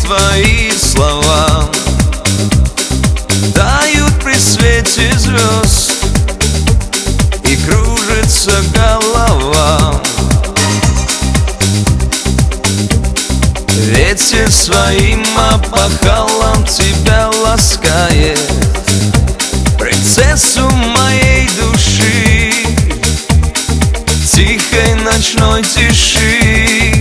твои слова тают при свете звезд, и кружится голова. Ветер своим опахалом тебя ласкает, принцессу моей души, тихой ночной тиши.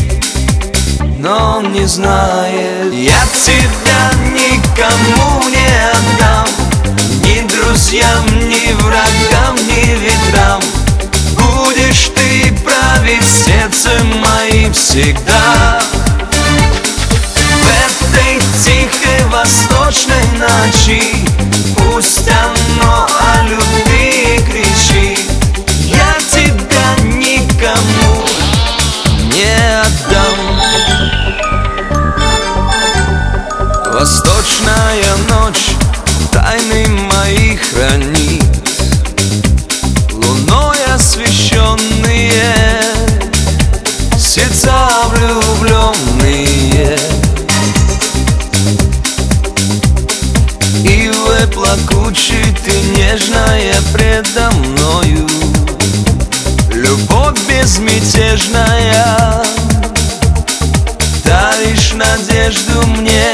Но он не знает, я тебя никому не отдам, ни друзьям, ни врагам, ни ветрам. Будешь ты править сердцем моим всегда. В этой тихой восточной ночи пусть оно о любви кричит, я тебя никому не отдам. Восточная ночь тайны мои хранит, луной освещенные сердца влюбленные. Ивы плакучей, ты нежная предо мною, любовь безмятежная, даришь надежду мне.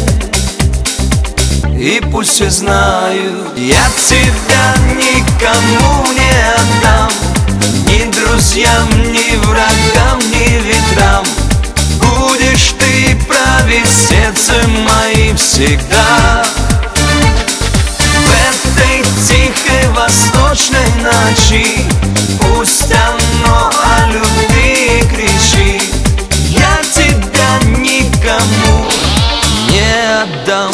И пусть все знают, я тебя никому не отдам, ни друзьям, ни врагам, ни ветрам. Будешь ты править сердцем моим всегда. В этой тихой восточной ночи пусть оно о любви кричит, я тебя никому не отдам.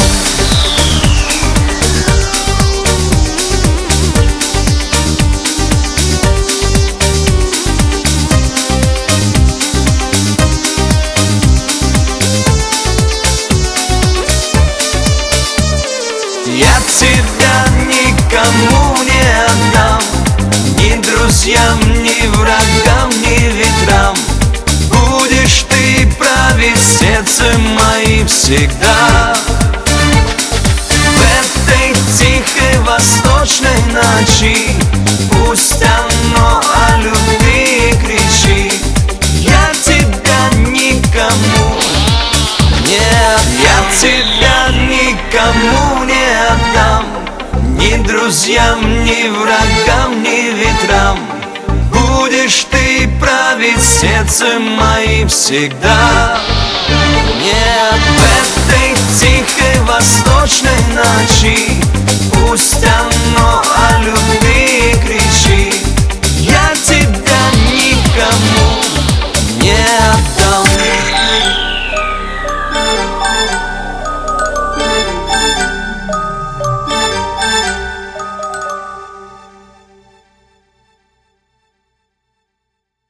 Я тебя никому не отдам, ни друзьям, ни врагам, ни ветрам. Будешь ты править сердцем моим всегда. В этой тихой восточной ночи пусть оно о любви кричит, я тебя никому не отдам. Я тебя никому не отдам, ни друзьям, ни врагам, ни ветрам. Будешь ты править сердцем моим всегда. Нет, в этой тихой восточной ночи